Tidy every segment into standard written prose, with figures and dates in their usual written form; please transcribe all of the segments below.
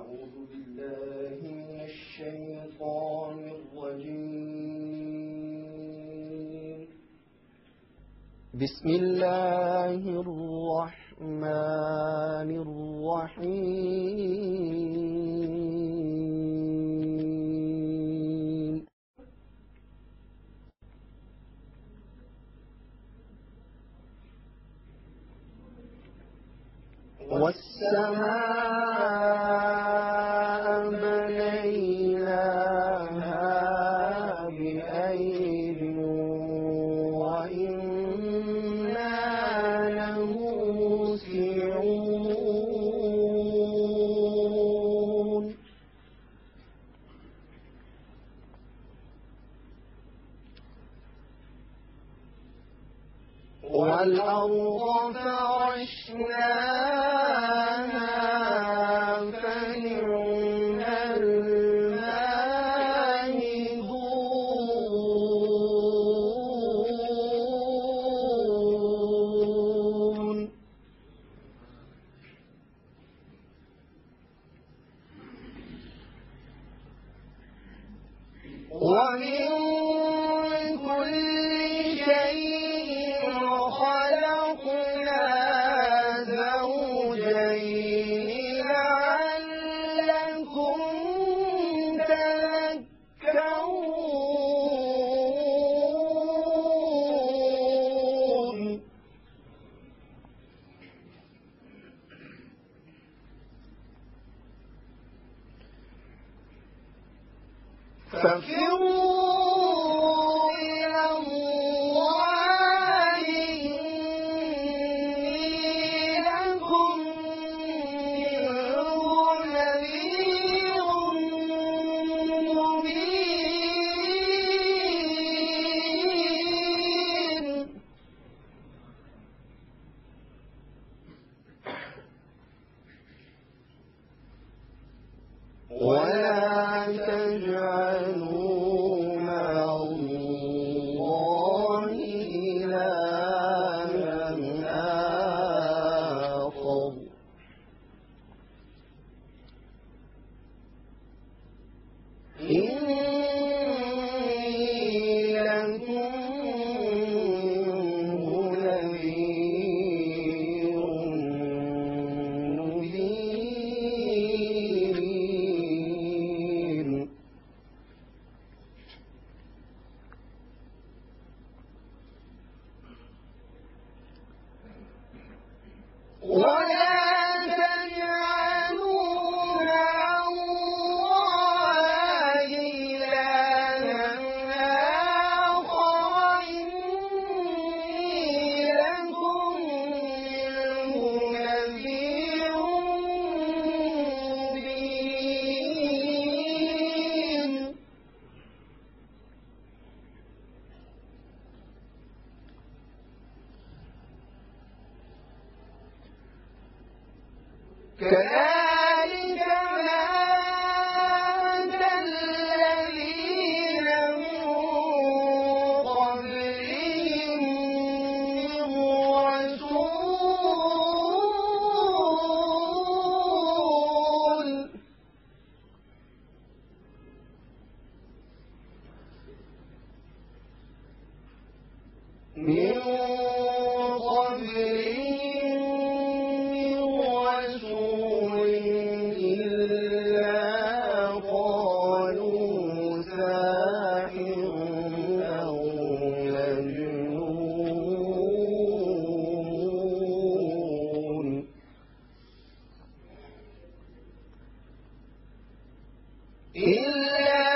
أعوذ بالله من الشيطان الرجيم. بسم الله الرحمن الرحيم. والسماء بنيناها بأيد وإنا لموسعون. والأرض فرشناها فنعم الماهدون. ومن كل شيء خلقنا زوجين لعلكم تذكرون. ففروا إلى الله إني لكم منه نذير مبين. ولا تجعلوا مع الله إلها آخر إني لكم منه نذير مبين. ولا تجعلوا مع الله إلها آخر إني لكم منه نذير مبين. كذلك ما أتى الذين من قبلهم من رسول إلا قالوا ساحر أو مجنون. إلا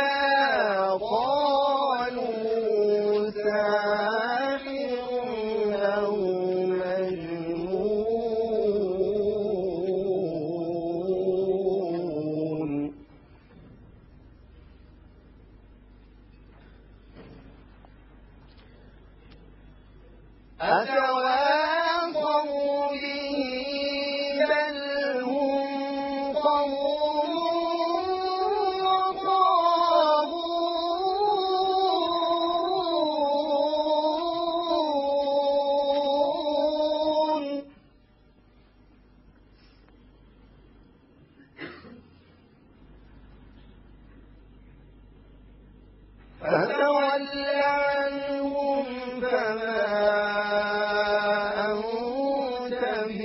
قالوا ساحر أو مجنون. أتواصوا به بل هم قوم طاغون. فتول عنهم فما أنت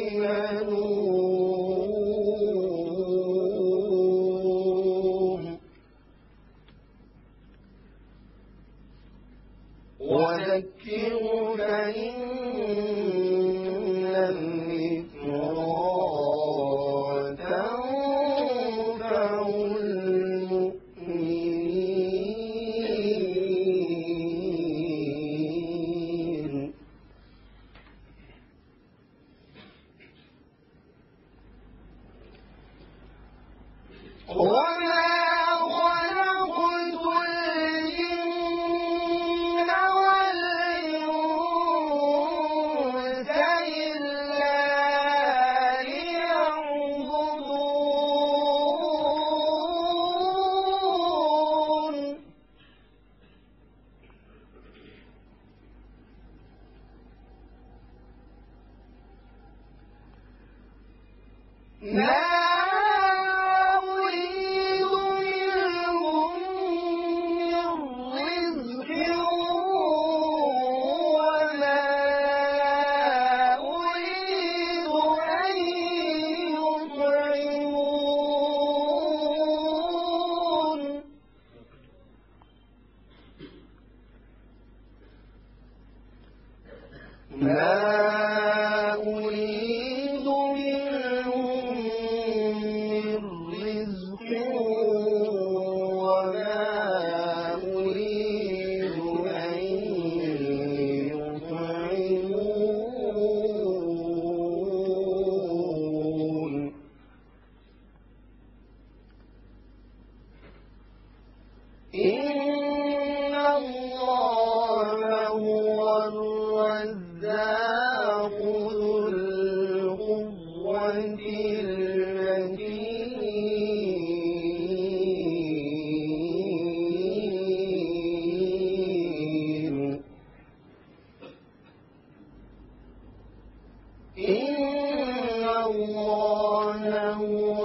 بملوم وذكر فإن الذكرى تنفع المؤمنين وما خلقت الجن والإنس إلا ليعبدون ما أريد منهم من رزق وما أريد أن يطعمون ما أريد منهم من رزق وما أريد أن يطعمون إن الله هو الرزاق ذو القوة المتين إن الله هو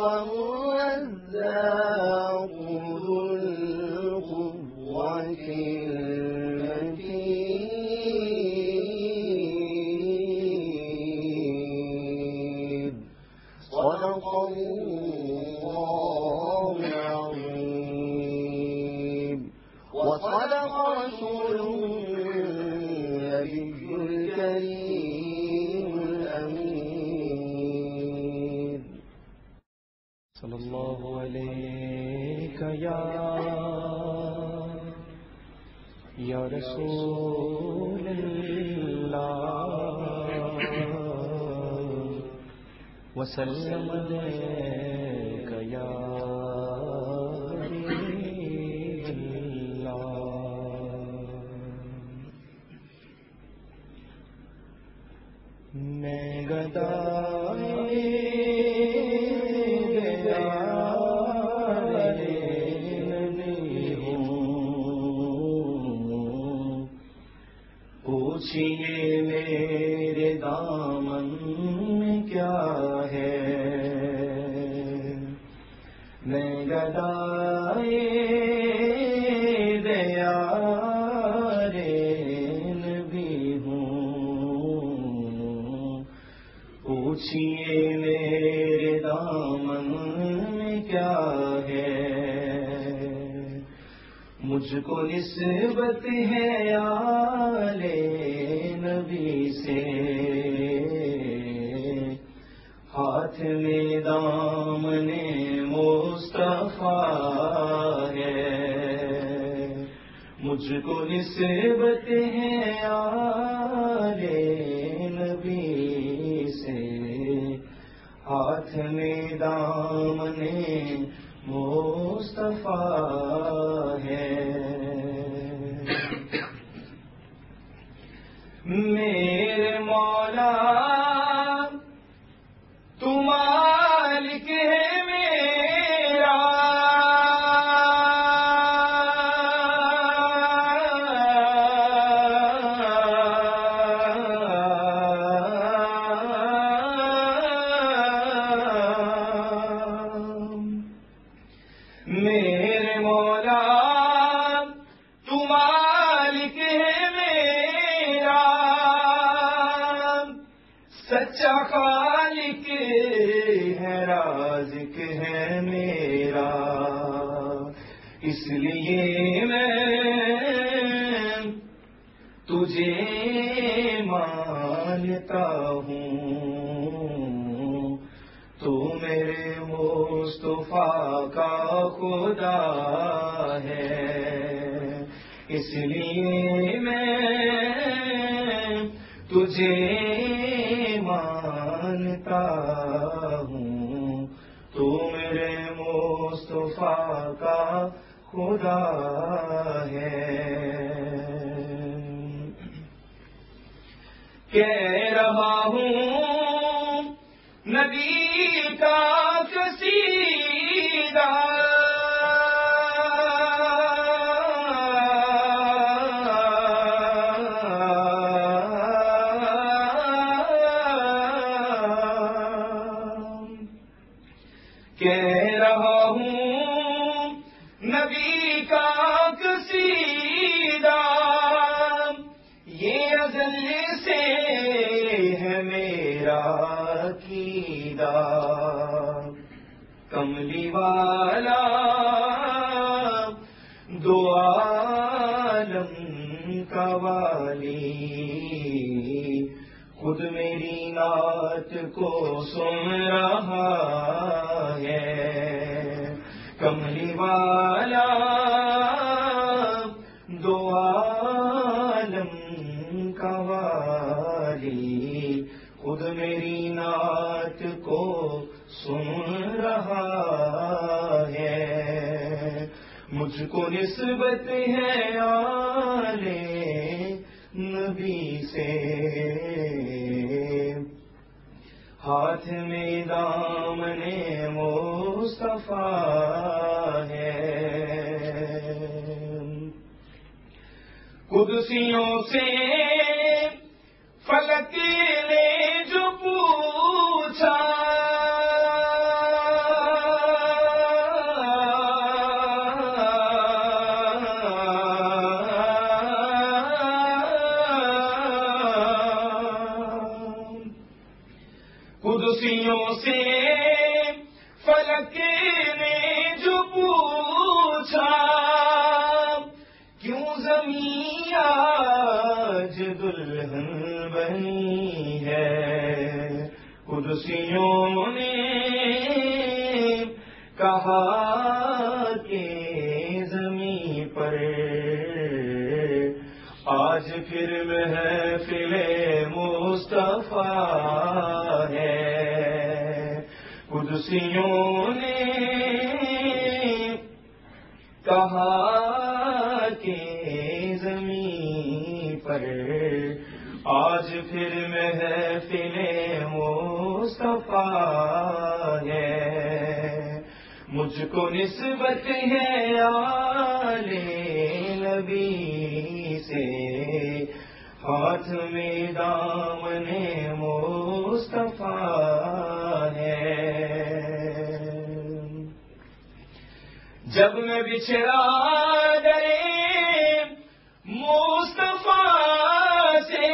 الرزاق ذو القوة المتين صدق الله العظيم وصدق رسوله النبي الكريم الأمين صلى الله عليك يا رسول الله وسلم عليك يا حبيب الله मैं गदाए पूछिए मेरे दामन में क्या है मैं गदाए दया रे नबी हूँ पूछिए मेरे दामन में क्या है मुझको निस्बत है आले नबी से हाथ में दामने मुस्तफा है मुझको निस्बत है आले नबी से हाथ में दामने मुस्तफा है मेरे मौला तू मालिक है मेरा मेरे ہے میرا، اس لیے میں تجھے مانتا ہوں، تو میرے مصطفیٰ کا خدا ہے، اس لیے میں تجھے مانتا ہوں، تو میرے مصطفیٰ کا خدا ہے۔ کہہ رہا ہوں نبی کا قصیدہ، کہہ رہا ہوں نبی کا قصیدہ، یہ ازل سے ہے میرا عقیدہ، کملی والا دو عالم کا والی، خود میری نعت کو سن رہا ہے، کملی والا دو عالم کا والی، خود میری نعت کو سن رہا ہے، مجھ کو نسبت ہے آل نبی سے، ہاتھ میں دامن مصطفیٰ ہے، قدسیوں سے فلک نے جو پوچھا، قدسیوں سے فلک نے جو پوچھا، کیوں زمین آج دلہن بنی ہے، قدسیوں نے کہا کہ زمین پر آج پھر محفل مصطفیٰ ہے، قدسیوں نے کہا کہ زمین پر آج پھر محفل مصطفیٰ ہے، مجھ کو نسبت ہے آل نبی سے، ہاتھ میں دامن مصطفیٰ ہے، جب میں بچھڑا گئے مصطفیٰ سے،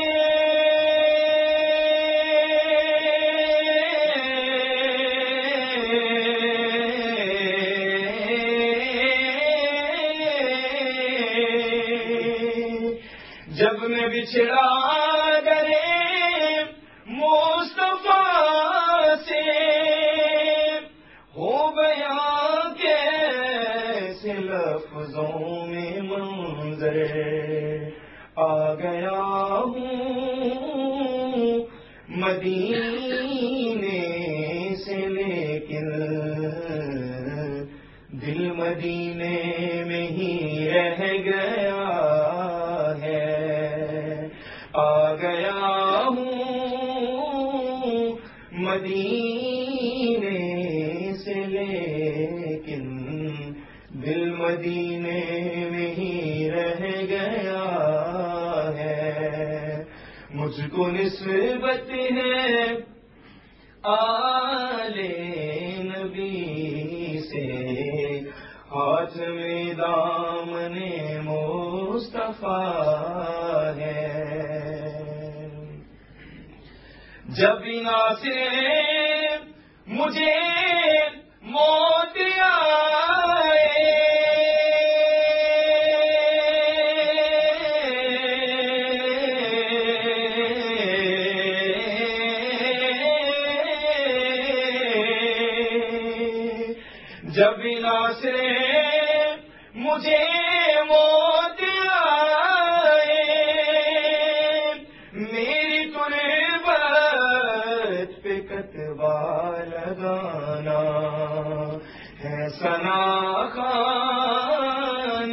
جب میں بچھڑا گئے مصطفیٰ سے، ہو گیا کیسے لفظوں میں منظر، آ گیا ہوں مدینے سے، لیکن دل مدینے میں ہی رہ گیا ہے، آ گیا ہوں مدینے سے، لیکن دل مدینے میں ہی رہ گیا ہے، مجھ کو نسبت ہے آل نبی سے، ہاتھ میں دامن مصطفیٰ ہے، جب بنا سے مجھے موت آئے جب ناصرے مجھے موت آئے میری تربت پہ کتبہ لگانا ہے ثنا خان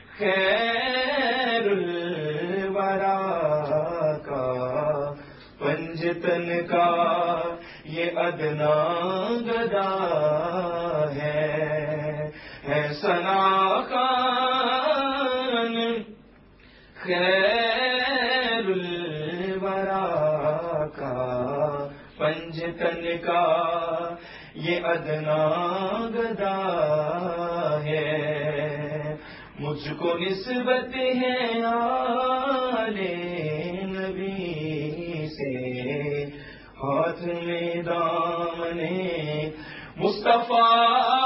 خیر الورا کا پنجتن کا یہ ادنا گدا ہے ثنا خان خیر الورا کا پنجتن کا یہ ادنا گدا ہے مجھ کو نسبت ہے آل نبی سے ہاتھ میں دامن مصطفیٰ